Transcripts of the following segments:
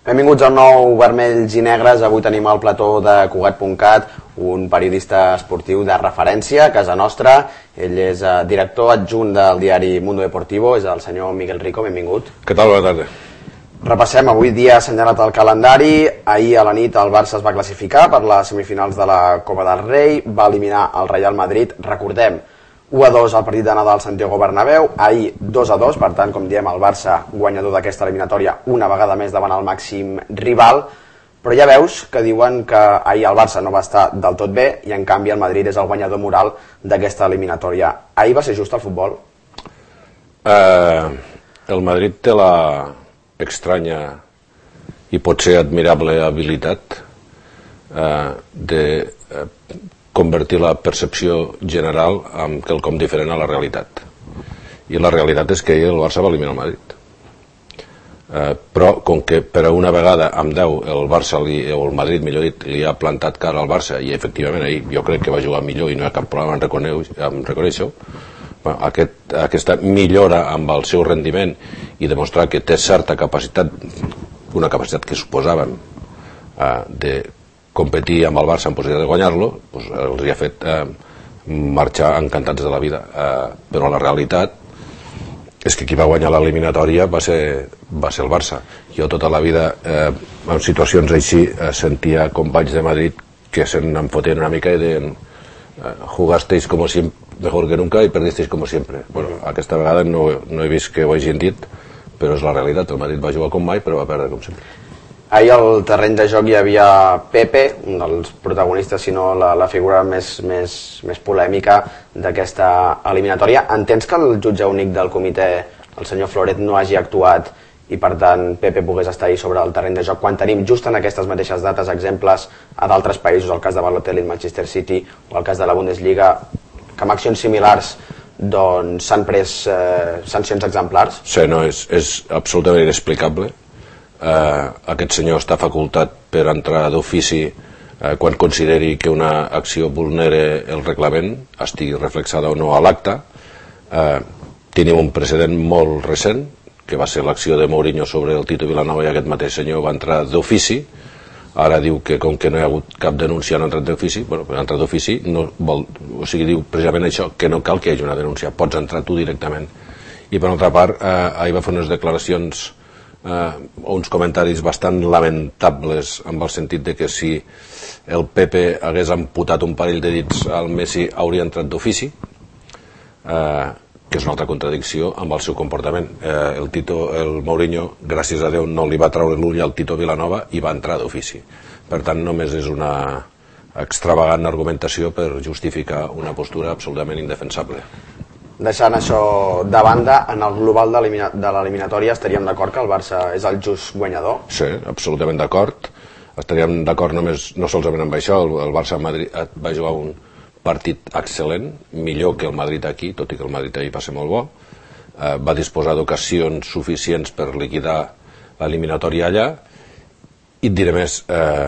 Benvinguts al nou Vermells i Negres. Avui tenim al plató de Cugat.cat un periodista esportiu de referència a casa nostra. Ell és director adjunt del diari Mundo Deportivo, és el senyor Miguel Rico. Benvingut. Què tal? Bona tarda. Repassem, avui dia assenyalat al calendari. Ahir a la nit el Barça es va classificar per les semifinals de la Copa del Rei, va eliminar el Real Madrid. Recordem, 1-2 al partit d'anada al Santiago Bernabéu, ahir 2-2, per tant, com diem, el Barça guanyador d'aquesta eliminatòria una vegada més davant el màxim rival, però ja veus que diuen que ahir el Barça no va estar del tot bé i en canvi el Madrid és el guanyador moral d'aquesta eliminatòria. Ahir va ser just el futbol? El Madrid té la estranya i potser admirable habilitat de convertir la percepció general en quelcom diferent a la realitat. I la realitat és que ahir el Barça va eliminar el Madrid. Però com que per a una vegada amb 10 el Barça o el Madrid, millor dit, li ha plantat cara al Barça, i efectivament ahir jo crec que va jugar millor i no hi ha cap problema en reconèixer-ho, aquesta millora amb el seu rendiment i demostrar que té certa capacitat, una capacitat que suposàvem de competir amb el Barça en possibilitat de guanyar-lo, doncs els hi ha fet marxar encantats de la vida. Però la realitat és que qui va guanyar l'eliminatòria va ser el Barça. Jo tota la vida en situacions així sentia companys de Madrid que se'n fotien una mica i deien jugasteis como siempre, mejor que nunca y perdisteis como siempre. Bueno, aquesta vegada no he vist que ho hagin dit, però és la realitat. El Madrid va jugar com mai però va perdre com sempre. Ahir al terreny de joc hi havia Pepe, un dels protagonistes, si no la figura més polèmica d'aquesta eliminatòria. Entens que el jutge únic del comitè, el senyor Floret, no hagi actuat i per tant Pepe pogués estar ahir sobre el terreny de joc quan tenim just en aquestes mateixes dates exemples a d'altres països, el cas de Balotelli en Manchester City o el cas de la Bundesliga, que amb accions similars doncs s'han pres sancions exemplars? Sí, no, és absolutament inexplicable. Aquest senyor està facultat per entrar d'ofici quan consideri que una acció vulnera el reglament, estigui reflexada o no a l'acte. Tenim un precedent molt recent, que va ser l'acció de Mourinho sobre el Tito Vilanova, i aquest mateix senyor va entrar d'ofici. Ara diu que com que no hi ha hagut cap denúncia no ha entrat d'ofici. Bueno, per entrar d'ofici no vol, o sigui, diu precisament això, que no cal que hi hagi una denúncia, pots entrar tu directament. I per altra part, ahir va fer unes declaracions o uns comentaris bastant lamentables, amb el sentit de que si el Pepe hagués amputat un parell de dits al Messi hauria entrat d'ofici, que és una altra contradicció amb el seu comportament. El Mourinho, gràcies a Déu, no li va treure l'ull al Tito Vilanova i va entrar d'ofici. Per tant, només és una extravagant argumentació per justificar una postura absolutament indefensable. Deixant això de banda, en el global de l'eliminatòria estaríem d'acord que el Barça és el just guanyador? Sí, absolutament d'acord. Estaríem d'acord no solament amb això. El Barça a Madrid va jugar un partit excel·lent, millor que el Madrid aquí, tot i que el Madrid ahir va ser molt bo. Va disposar d'ocasions suficients per liquidar l'eliminatòria allà. I et diré més,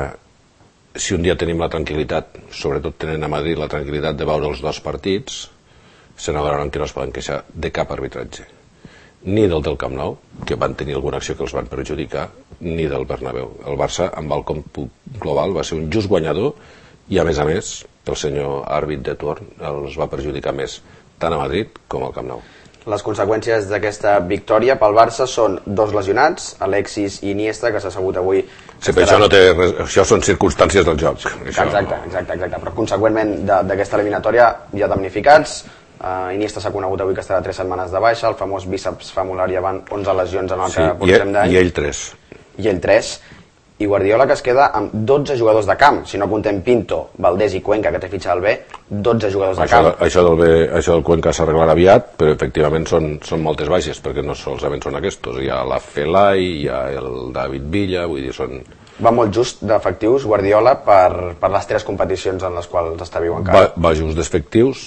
si un dia tenim la tranquil·litat, sobretot tenint a Madrid la tranquil·litat de veure els dos partits, se n'adonaran que no es poden queixar de cap arbitratge, ni del Camp Nou, que van tenir alguna acció que els van perjudicar, ni del Bernabéu. El Barça, amb el còmput global, va ser un just guanyador i, a més, el senyor àrbit de torn els va perjudicar més, tant a Madrid com al Camp Nou. Les conseqüències d'aquesta victòria pel Barça són 2 lesionats, Alexis i Iniesta, que s'ha sabut avui... Sí, però això són circumstàncies del joc. Exacte. Però conseqüentment d'aquesta eliminatòria hi ha damnificats. Iniesta s'ha conegut avui que estarà 3 setmanes de baixa, el famós bíceps femolar, i van 11 lesions en el que portem d'any. I ell 3. I ell 3. I Guardiola, que es queda amb 12 jugadors de camp, si no contem Pinto, Valdés i Cuenca, que té fitxa al B, 12 jugadors de camp. Això del Cuenca s'arreglarà aviat, però efectivament són moltes baixes, perquè no solament són aquests, hi ha la Felai, hi ha el David Villa, vull dir, són... Va molt just d'efectius Guardiola per les 3 competicions en les quals està viu encara. Va just d'efectius.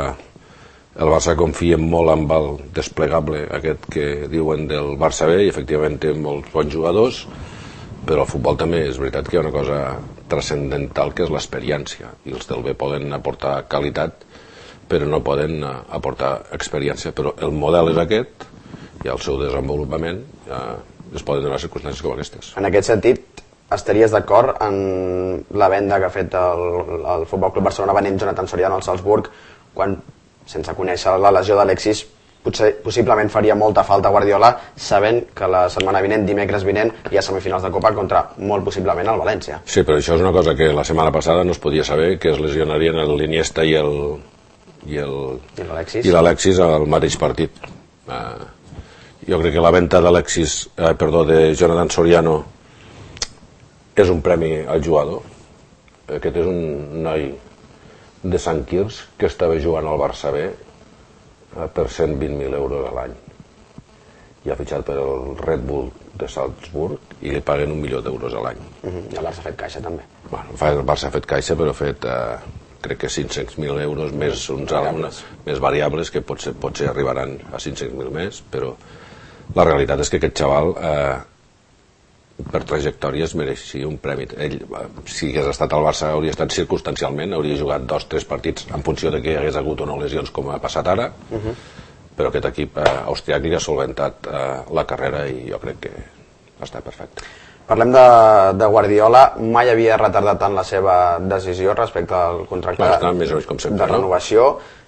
El Barça confia molt amb el desplegable aquest que diuen del Barça B, i efectivament té molts bons jugadors, però al futbol també és veritat que hi ha una cosa transcendental que és l'experiència, i els del B poden aportar qualitat però no poden aportar experiència. Però el model és aquest i el seu desenvolupament es poden donar circumstàncies com aquestes. En aquest sentit, estaries d'acord en la venda que ha fet el Futbol Club Barcelona venent Jonathan Soriano al Salzburg, quan, sense conèixer la lesió d'Alexis, possiblement faria molta falta a Guardiola, sabent que la setmana vinent, dimecres vinent, hi ha semifinals de Copa contra, molt possiblement, el València. Sí, però això és una cosa que la setmana passada no es podia saber, que es lesionarien l'Iniesta i l'Alexis al mateix partit. Jo crec que la venda de Jonathan Soriano és un premi al jugador. Aquest és un noi de Sant Quirze que estava jugant al Barça B per 120.000 euros a l'any i ha fitxat per el Red Bull de Salzburg i li paguen 1 milió d'euros a l'any. I el Barça ha fet caixa també. El Barça ha fet caixa, però ha fet crec que 500.000 euros més més variables que potser arribaran a 500.000 més, però la realitat és que aquest xaval per trajectòria es mereixia un premi. Ell, si hagués estat al Barça, hauria estat circumstancialment, hauria jugat 2-3 partits en funció de que hi hagués hagut o no lesions, com ha passat ara, però aquest equip austriac li ha solventat la carrera i jo crec que està perfecte. Parlem de Guardiola. Mai havia retardat tant la seva decisió respecte al contracte de renovació.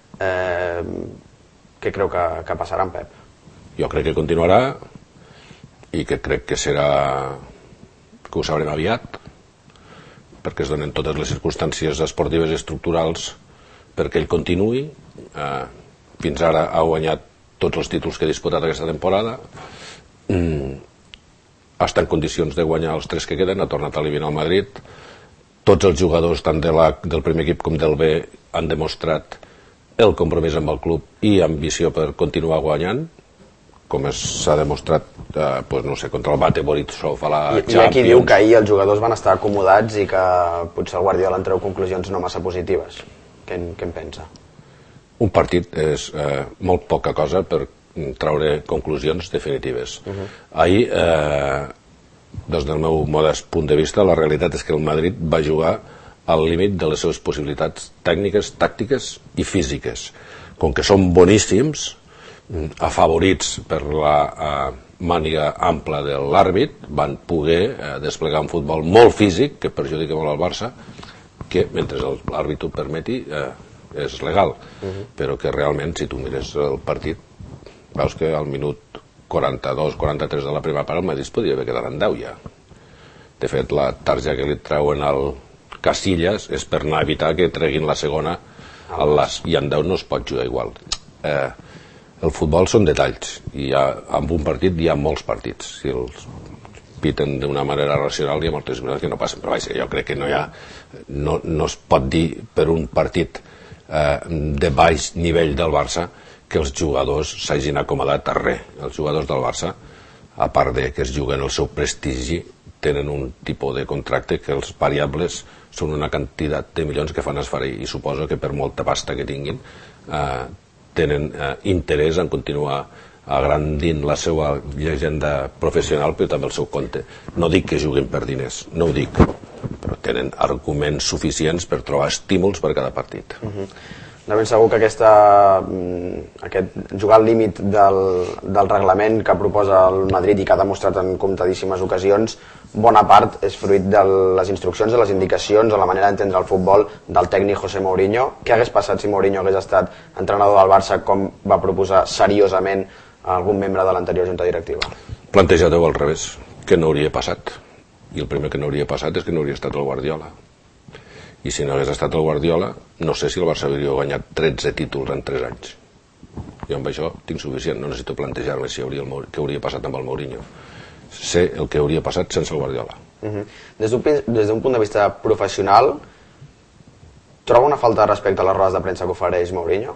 Què creu que passarà amb Pep? Jo crec que continuarà i que crec que ho sabrem aviat, perquè es donen totes les circumstàncies esportives i estructurals perquè ell continuï. Fins ara ha guanyat tots els títols que ha disputat aquesta temporada, està en condicions de guanyar els 3 que queden, ha tornat a eliminar el Madrid. Tots els jugadors, tant del primer equip com del B, han demostrat el compromís amb el club i ambició per continuar guanyant, com s'ha demostrat contra el Bate Borisov a la Champions. Hi ha qui diu que ahir els jugadors van estar acomodats i que potser el Guardiola en treu conclusions no massa positives. Què en pensa? Un partit és molt poca cosa per treure conclusions definitives. Ahir, des del meu modest punt de vista, la realitat és que el Madrid va jugar al límit de les seves possibilitats tècniques, tàctiques i físiques. Com que són boníssims, afavorits per la màniga ampla de l'àrbit, van poder desplegar un futbol molt físic, que perjudica molt al Barça, que mentre l'àrbit ho permeti és legal, però que realment, si tu mires el partit, veus que al minut 42-43 de la primera part el Madrid podria haver quedat en 10 ja. De fet, la targeta que li treuen al Casillas és per anar a evitar que treguin la segona al las, i en 10 no es pot jugar igual. El futbol són detalls, i en un partit hi ha molts partits. Si els piten d'una manera racional hi ha moltes maneres que no passen, però jo crec que no es pot dir per un partit de baix nivell del Barça que els jugadors s'hagin acomodat a res. Els jugadors del Barça, a part de que es juguen el seu prestigi, tenen un tipus de contracte que els variables són una quantitat de milions que fan esferir, i suposo que per molta pasta que tinguin tenen interès en continuar agrandint la seva llegenda professional, però també el seu compte. No dic que juguin per diners, no ho dic, però tenen arguments suficients per trobar estímuls per cada partit. De ben segur que aquest jugar al límit del reglament que proposa el Madrid i que ha demostrat en comptadíssimes ocasions, bona part és fruit de les instruccions, de les indicacions, de la manera d'entendre el futbol del tècnic José Mourinho. Què hagués passat si Mourinho hagués estat entrenador del Barça, com va proposar seriosament algun membre de l'anterior junta directiva? Plantejat-ho al revés, què no hauria passat? I el primer que no hauria passat és que no hauria estat el Guardiola. I si no hagués estat el Guardiola, no sé si el Barça hauria guanyat 13 títols en 3 anys. Jo amb això tinc suficient, no necessito plantejar-me què hauria passat amb el Mourinho. Sé el que hauria passat sense el Guardiola. Des d'un punt de vista professional, troba una falta de respecte a les rodes de premsa que ofereix Mourinho?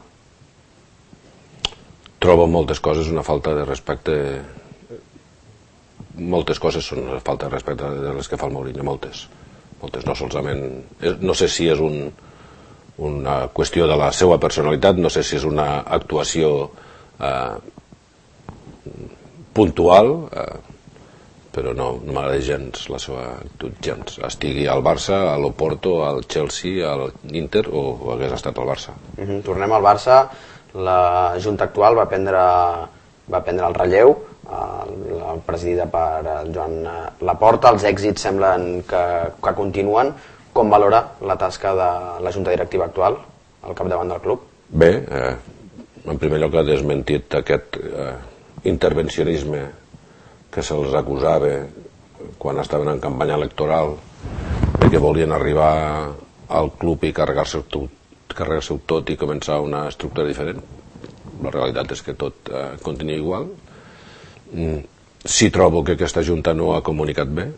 Trobo moltes coses una falta de respecte. Moltes coses són una falta de respecte de les que fa el Mourinho, moltes, no solament. No sé si és una qüestió de la seva personalitat, no sé si és una actuació puntual, però no m'agrada gens la seva actitud, gens. Estigui al Barça, a l'Oporto, al Chelsea, a l'Inter o hagués estat al Barça. Tornem al Barça. La junta actual va prendre el relleu. presidida per Joan Laporta. Els èxits semblen que continuen. Com valora la tasca de la junta directiva actual al capdavant del club? Bé, en primer lloc ha desmentit aquest intervencionisme que se'ls acusava quan estaven en campanya electoral de que volien arribar al club i carregar-se-ho tot i començar una estructura diferent. La realitat és que tot continua igual. Sí trobo que aquesta junta no ha comunicat bé,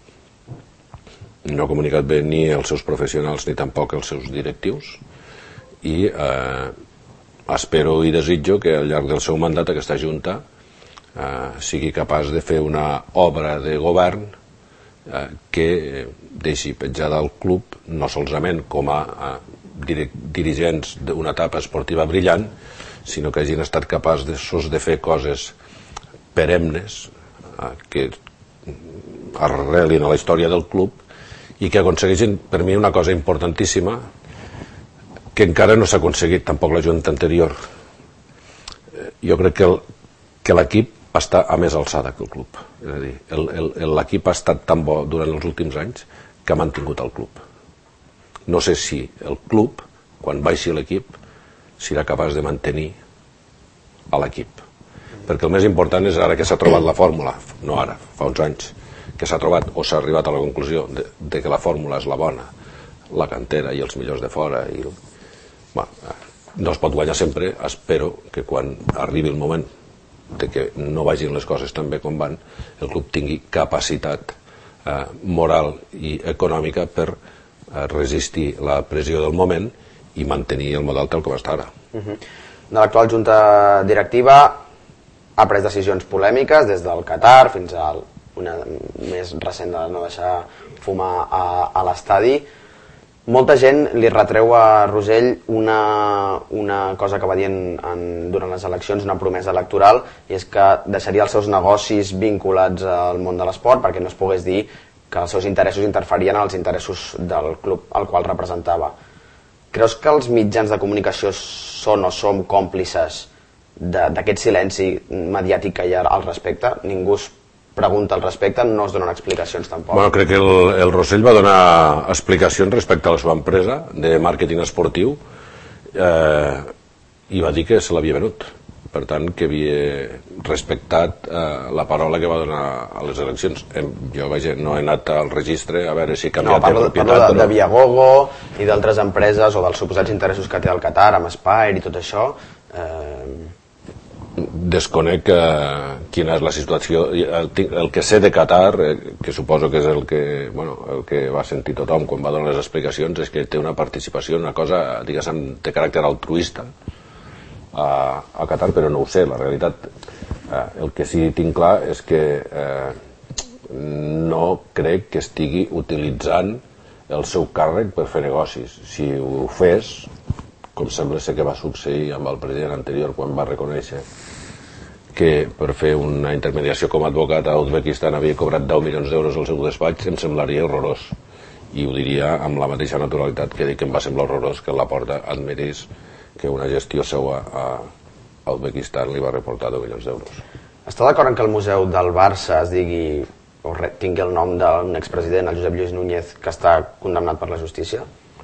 no ha comunicat bé ni els seus professionals ni tampoc els seus directius, i espero i desitjo que al llarg del seu mandat aquesta junta sigui capaç de fer una obra de govern que deixi petjada al club no solament com a dirigents d'una etapa esportiva brillant, sinó que hagin estat capaços de fer coses perennes que arrelin a la història del club i que aconsegueixin, per mi, una cosa importantíssima que encara no s'ha aconseguit tampoc la junta anterior. Jo crec que l'equip està a més alçada que el club. És a dir, l'equip ha estat tan bo durant els últims anys que ha mantingut el club. No sé si el club, quan baixi l'equip, serà capaç de mantenir a l'equip. Perquè el més important és ara que s'ha trobat la fórmula, no ara, fa uns anys, que s'ha trobat o s'ha arribat a la conclusió de que la fórmula és la bona, la cantera i els millors de fora. No es pot guanyar sempre. Espero que quan arribi el moment de que no vagin les coses tan bé com van, el club tingui capacitat moral i econòmica per resistir la pressió del moment i mantenir el model tal com està ara. De l'actual junta directiva ha pres decisions polèmiques des del Qatar fins a una més recent de no deixar fumar a l'estadi. Molta gent li retreu a Rosell una cosa que va dir durant les eleccions, una promesa electoral, i és que deixaria els seus negocis vinculats al món de l'esport perquè no es pogués dir que els seus interessos interferien en els interessos del club al qual representava. Creus que els mitjans de comunicació són o som còmplices d'aquest silenci mediàtic que hi ha al respecte? Ningú es pregunta al respecte, no es donen explicacions tampoc. Bueno, crec que el Rosell va donar explicacions respecte a la seva empresa de màrqueting esportiu i va dir que se l'havia venut. Per tant, que havia respectat la paraula que va donar a les eleccions. Jo, vaja, no he anat al registre a veure si ha canviat de propietat. Parlo de Viagogo i d'altres empreses o dels suposats interessos que té el Qatar amb Spire i tot això. Desconec quina és la situació. El que sé de Qatar, que suposo que és el que va sentir tothom quan va donar les explicacions, és que té una participació, una cosa, diguéssim, de caràcter altruista a Qatar, però no ho sé, la realitat. El que sí tinc clar és que no crec que estigui utilitzant el seu càrrec per fer negocis. Si ho fes, com sembla ser que va succeir amb el president anterior quan va reconèixer que per fer una intermediació com a advocat a Uzbekistan havia cobrat 10 milions d'euros al seu despatx, em semblaria horrorós. I ho diria amb la mateixa naturalitat que dic que em va semblar horrorós que Laporta admetís que una gestió seua a Uzbekistan li va reportar 10 milions d'euros. Està d'acord que el museu del Barça es digui o tingui el nom d'un expresident, el Josep Lluís Núñez, que està condemnat per la justícia?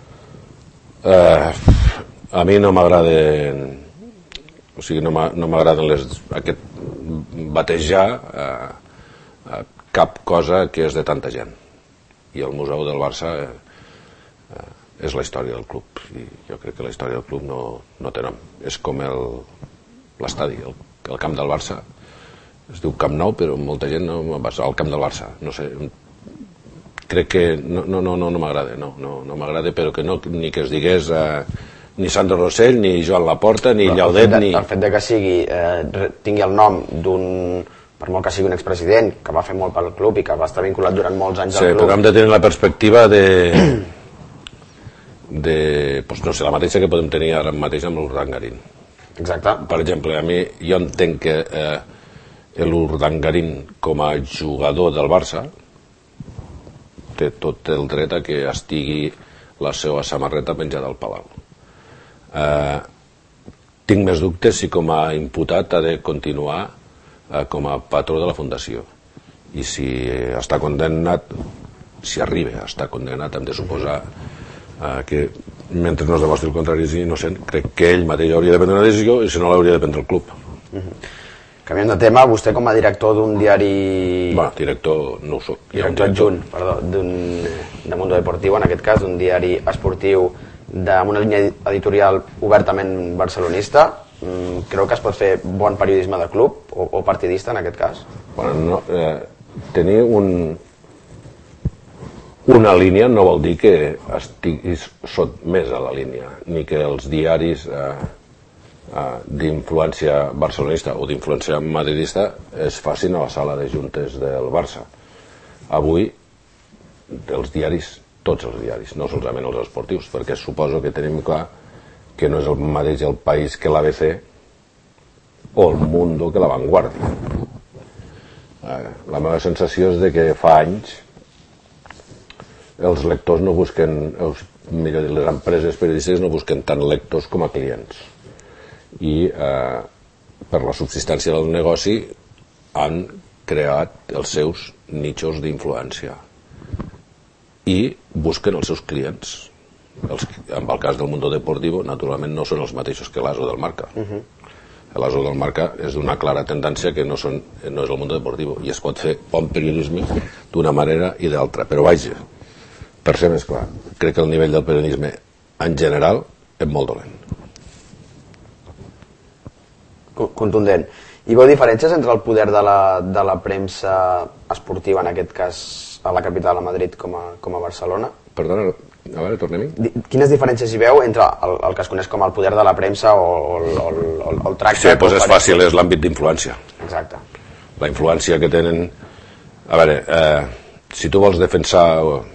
A mi no m'agraden, o sigui, no m'agraden aquest batejar cap cosa que és de tanta gent. I el museu del Barça és la història del club, i jo crec que la història del club no té nom. És com l'estadi, el camp del Barça es diu Camp Nou, però molta gent no va al camp del Barça, no sé, crec que no m'agrada, no m'agrada, però que no, ni que es digués ni Sandro Rosell, ni Joan Laporta, ni Llaudet, ni... El fet de que tingui el nom d'un, per molt que sigui un expresident, que va fer molt pel club i que va estar vinculat durant molts anys al club... Sí, però hem de tenir la perspectiva doncs no sé, la mateixa que podem tenir ara mateix amb l'Urdangarín. Exacte. Per exemple, a mi, jo entenc que l'Urdangarín com a jugador del Barça té tot el dret a que estigui la seva samarreta penjada al Palau. Tinc més dubtes si com a imputat ha de continuar com a patró de la Fundació. i si està condemnat, si arriba a estar condemnat, hem de suposar que mentre no es demostri el contrari és innocent, crec que ell mateix hauria de prendre una decisió i si no l'hauria de prendre el club. Canviant de tema, vostè com a director d'un diari... Bueno, director no ho soc. Director adjunt, perdó, de Mundo Deportivo, en aquest cas, d'un diari esportiu amb una línia editorial obertament barcelonista. Creu que es pot fer bon periodisme de club o partidista en aquest cas? Bueno, tenir una línia no vol dir que estiguis sotmès a la línia, ni que els diaris d'influència barcelonista o d'influència madridista es facin a la sala de juntes del Barça. Avui els diaris, tots els diaris, no solament els esportius, perquè suposo que tenim clar que no és el mateix el País que l'ABC o el Mundo que la Vanguardia. La meva sensació és de que fa anys els lectors no busquen, millor dit, les empreses periodístiques no busquen tant lectors com a clients, i per la subsistència del negoci han creat els seus nichos d'influència i busquen els seus clients. En el cas del Mundo Deportivo, naturalment no són els mateixos que l'Aso del Marca. L'Aso del Marca és d'una clara tendència que no és el Mundo Deportivo, i es pot fer bon periodisme d'una manera i d'altra, però vaja, per ser més clar, crec que el nivell del periodisme en general és molt dolent. Contundent. I veu diferències entre el poder de la premsa esportiva, en aquest cas a la capital, a Madrid, com a Barcelona? Perdona, a veure, tornem-hi. Quines diferències hi veu entre el que es coneix com el poder de la premsa o el tracte? Sí, doncs és fàcil, és l'àmbit d'influència. Exacte. La influència que tenen... A veure, si tu vols defensar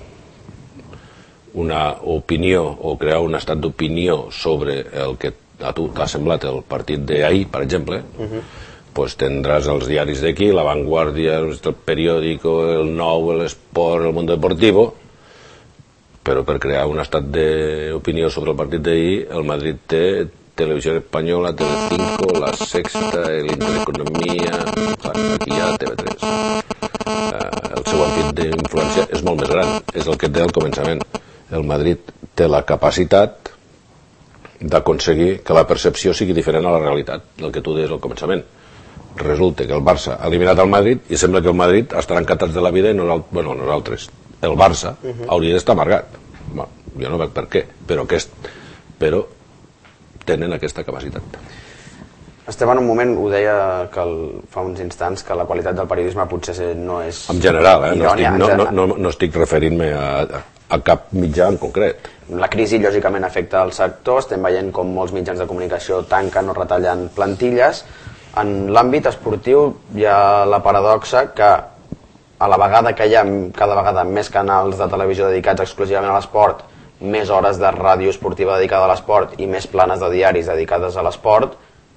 una opinió o crear un estat d'opinió sobre el que a tu t'ha semblat el partit d'ahir, per exemple, pues tindràs els diaris d'aquí, La Vanguardia, el Periódico, el Nou, l'Esport, el Mundo Deportivo, però per crear un estat d'opinió sobre el partit d'ahir, el Madrid té Televisió Espanyola, Telecinco, La Sexta, l'Intereconomia, aquí hi ha TV3. El seu àmbit d'influència és molt més gran, és el que té al començament. El Madrid té la capacitat d'aconseguir que la percepció sigui diferent a la realitat del que tu deies al començament. Resulta que el Barça ha eliminat el Madrid i sembla que el Madrid estarà encantats de la vida i nosaltres, el Barça, hauria d'estar amargat. Bueno, jo no veig per què, però tenen aquesta capacitat. Estem en un moment, ho deia fa uns instants, que la qualitat del periodisme potser no és... En general, no estic referint-me a cap mitjà en concret. La crisi, lògicament, afecta al sector. Estem veient com molts mitjans de comunicació tanquen o retallen plantilles. En l'àmbit esportiu hi ha la paradoxa que a la vegada que hi ha cada vegada més canals de televisió dedicats exclusivament a l'esport, més hores de ràdio esportiva dedicada a l'esport i més planes de diaris dedicades a l'esport,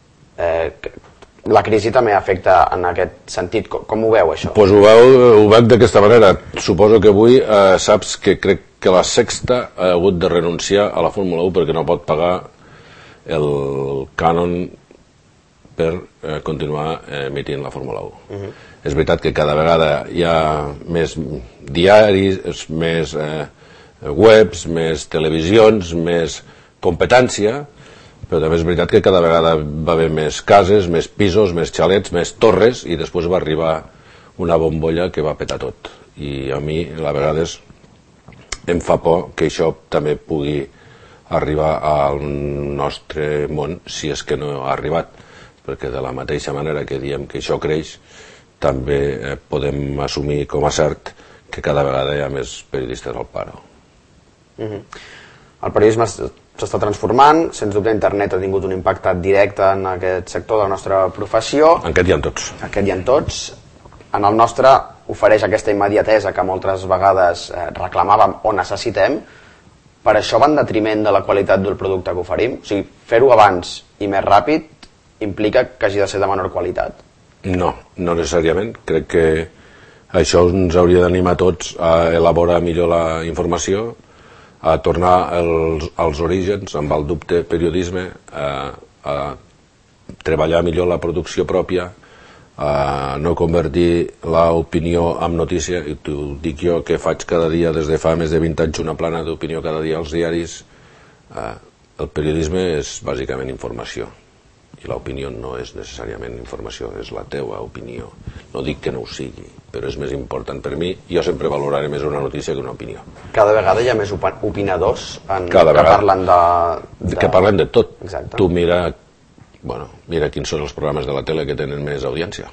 la crisi també afecta en aquest sentit. Com ho veu, això? Pues ho veig d'aquesta manera. Suposo que avui saps que crec que la Sexta ha hagut de renunciar a la Fórmula 1 perquè no pot pagar el cànon per continuar emitint la Fórmula 1. És veritat que cada vegada hi ha més diaris, més webs, més televisions, més competència, però també és veritat que cada vegada va haver més cases, més pisos, més xalets, més torres, i després va arribar una bombolla que va petar tot. I a mi, a vegades, em fa por que això també pugui arribar al nostre món, si és que no ha arribat, perquè de la mateixa manera que diem que això creix, també podem assumir com a cert que cada vegada hi ha més periodistes al paro. El periodisme s'està transformant, sens dubte internet ha tingut un impacte directe en aquest sector de la nostra professió. En aquest hi ha tots. Aquest hi ha tots. En el nostre ofereix aquesta immediatesa que moltes vegades reclamàvem o necessitem. Per això va en detriment de la qualitat del producte que oferim? O sigui, fer-ho abans i més ràpid implica que hagi de ser de menor qualitat? No, no necessàriament. Crec que això ens hauria d'animar tots a elaborar millor la informació, a tornar als orígens, amb el dubte periodisme, a treballar millor la producció pròpia, no convertir l'opinió en notícia, i t'ho dic jo que faig cada dia des de fa més de 20 anys una plana d'opinió cada dia als diaris. El periodisme és bàsicament informació, i l'opinió no és necessàriament informació, és la teua opinió. No dic que no ho sigui, però és més important per mi. Jo sempre valoraré més una notícia que una opinió. Cada vegada hi ha més opinadors que parlen de... Que parlen de tot. Exacte. Tu mira quins són els programes de la tele que tenen més audiència.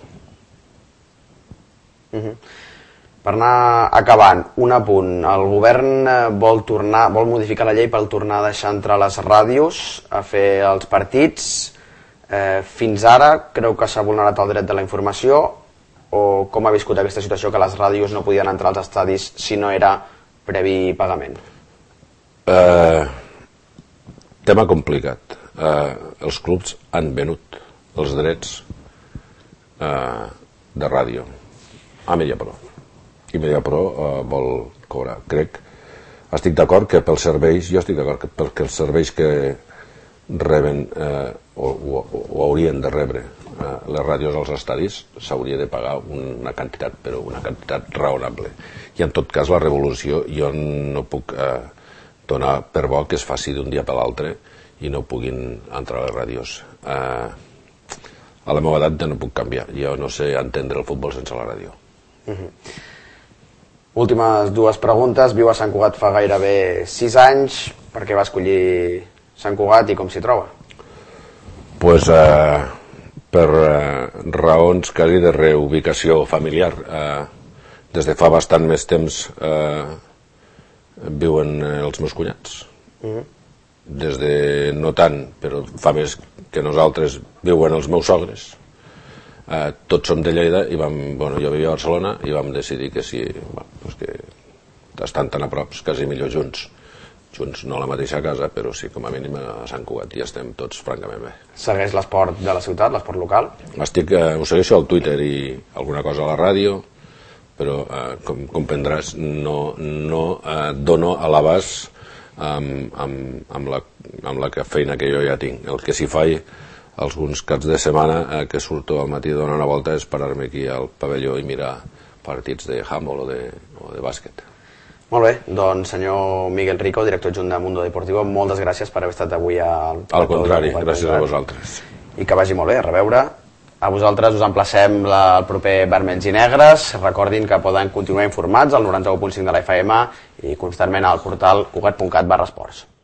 Per anar acabant, un apunt. El govern vol modificar la llei per tornar a deixar entrar les ràdios a fer els partits. Fins ara creu que s'ha vulnerat el dret de la informació, o com ha viscut aquesta situació que les ràdios no podien entrar als estadis si no era previ pagament? Tema complicat. Els clubs han venut els drets de ràdio a Mediapro, i Mediapro vol cobrar. Estic d'acord que pels serveis, perquè els serveis que reben o haurien de rebre les ràdios als estadis s'hauria de pagar una quantitat, però una quantitat raonable. I en tot cas la revolució jo no puc donar per bo que es faci d'un dia per l'altre i no puguin entrar a les ràdios. A la meva edat ja no puc canviar, jo no sé entendre el futbol sense la ràdio. Últimes dues preguntes. Viu a Sant Cugat fa gairebé 6 anys. Per què va escollir Sant Cugat i com s'hi troba? Pues per raons quasi de reubicació familiar. Des de fa bastant més temps viuen els meus cunyats. Des de no tant, però fa més que nosaltres, viuen els meus sogres. Tots som de Lleida i jo vivia a Barcelona i vam decidir que sí, que estan tan a prop, quasi millor junts, no a la mateixa casa, però sí com a mínim a Sant Cugat, i estem tots francament bé. Segueix l'esport de la ciutat, l'esport local? Ho segueixo al Twitter i alguna cosa a la ràdio, però com comprendràs no dono a l'abast amb la feina que jo ja tinc. El que sí faig alguns caps de setmana que surto al matí a donar una volta és parar-me aquí al pavelló i mirar partits de handball o de bàsquet. Molt bé, doncs senyor Miguel Rico, director adjunt de Mundo Deportivo, moltes gràcies per haver estat avui al... Al contrari, gràcies a vosaltres. I que vagi molt bé, a reveure. A vosaltres us emplacem el proper Vermells i Negres. Recordin que poden continuar informats al 91.5 de la FM i constantment al portal cugat.cat/esports.